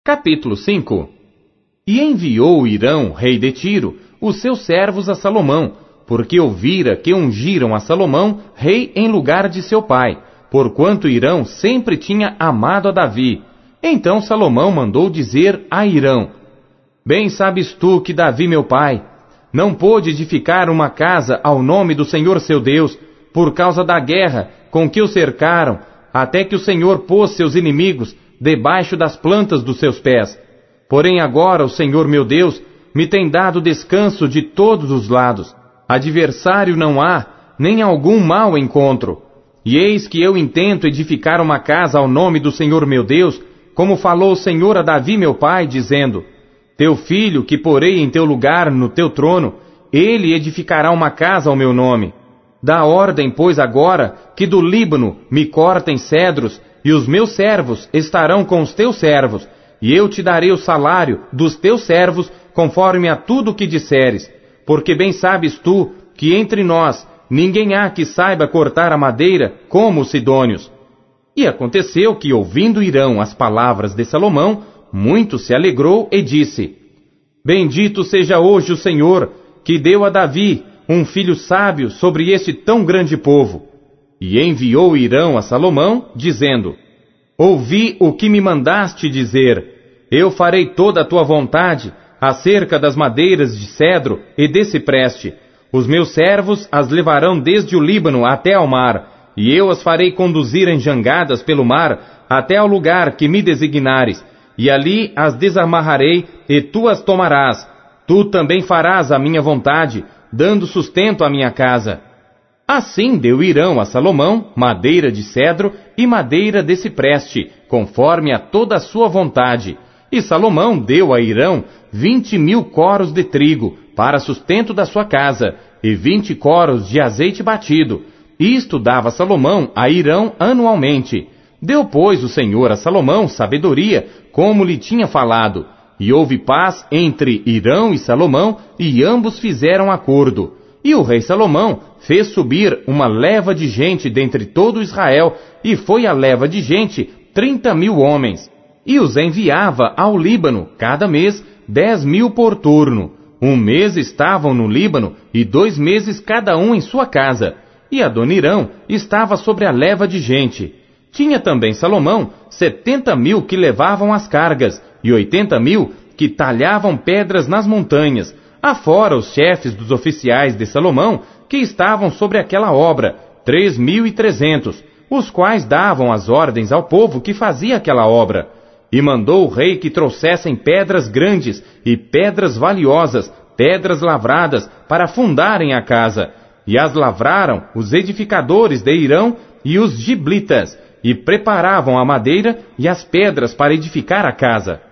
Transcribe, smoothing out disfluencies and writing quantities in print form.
Capítulo 5. E enviou Hirão, rei de Tiro, os seus servos a Salomão, porque ouvira que ungiram a Salomão rei em lugar de seu pai, porquanto Hirão sempre tinha amado a Davi. Então Salomão mandou dizer a Hirão: Bem sabes tu que Davi meu pai não pôde edificar uma casa ao nome do Senhor seu Deus, por causa da guerra com que o cercaram, até que o Senhor pôs seus inimigos debaixo das plantas dos seus pés. Porém agora o Senhor meu Deus me tem dado descanso de todos os lados. Adversário não há, nem algum mal encontro. E eis que eu intento edificar uma casa ao nome do Senhor meu Deus, como falou o Senhor a Davi meu pai, dizendo: Teu filho, que porei em teu lugar no teu trono, ele edificará uma casa ao meu nome. Dá ordem, pois, agora, que do Líbano me cortem cedros, e os meus servos estarão com os teus servos, e eu te darei o salário dos teus servos, conforme a tudo o que disseres. Porque bem sabes tu que entre nós ninguém há que saiba cortar a madeira como os sidônios. E aconteceu que, ouvindo Hirão as palavras de Salomão, muito se alegrou e disse: Bendito seja hoje o Senhor, que deu a Davi um filho sábio sobre este tão grande povo. E enviou Hirão a Salomão, dizendo: Ouvi o que me mandaste dizer. Eu farei toda a tua vontade acerca das madeiras de cedro e de cipreste. Os meus servos as levarão desde o Líbano até ao mar, e eu as farei conduzir em jangadas pelo mar até ao lugar que me designares, e ali as desamarrarei, e tu as tomarás. Tu também farás a minha vontade, dando sustento à minha casa. Assim deu Hirão a Salomão madeira de cedro e madeira de cipreste, conforme a toda a sua vontade. E Salomão deu a Hirão 20.000 coros de trigo, para sustento da sua casa, e 20 coros de azeite batido. Isto dava Salomão a Hirão anualmente. Deu, pois, o Senhor a Salomão sabedoria, como lhe tinha falado. E houve paz entre Hirão e Salomão, e ambos fizeram acordo. E o rei Salomão fez subir uma leva de gente dentre todo Israel, e foi a leva de gente 30.000 homens. E os enviava ao Líbano, cada mês 10.000 por turno. Um mês estavam no Líbano, e 2 meses cada um em sua casa. E Adonirão estava sobre a leva de gente. Tinha também Salomão 70.000 que levavam as cargas, e 80.000 que talhavam pedras nas montanhas, afora os chefes dos oficiais de Salomão, que estavam sobre aquela obra, 3.300, os quais davam as ordens ao povo que fazia aquela obra. E mandou o rei que trouxessem pedras grandes e pedras valiosas, pedras lavradas, para fundarem a casa. E as lavraram os edificadores de Hirão e os giblitas, e preparavam a madeira e as pedras para edificar a casa.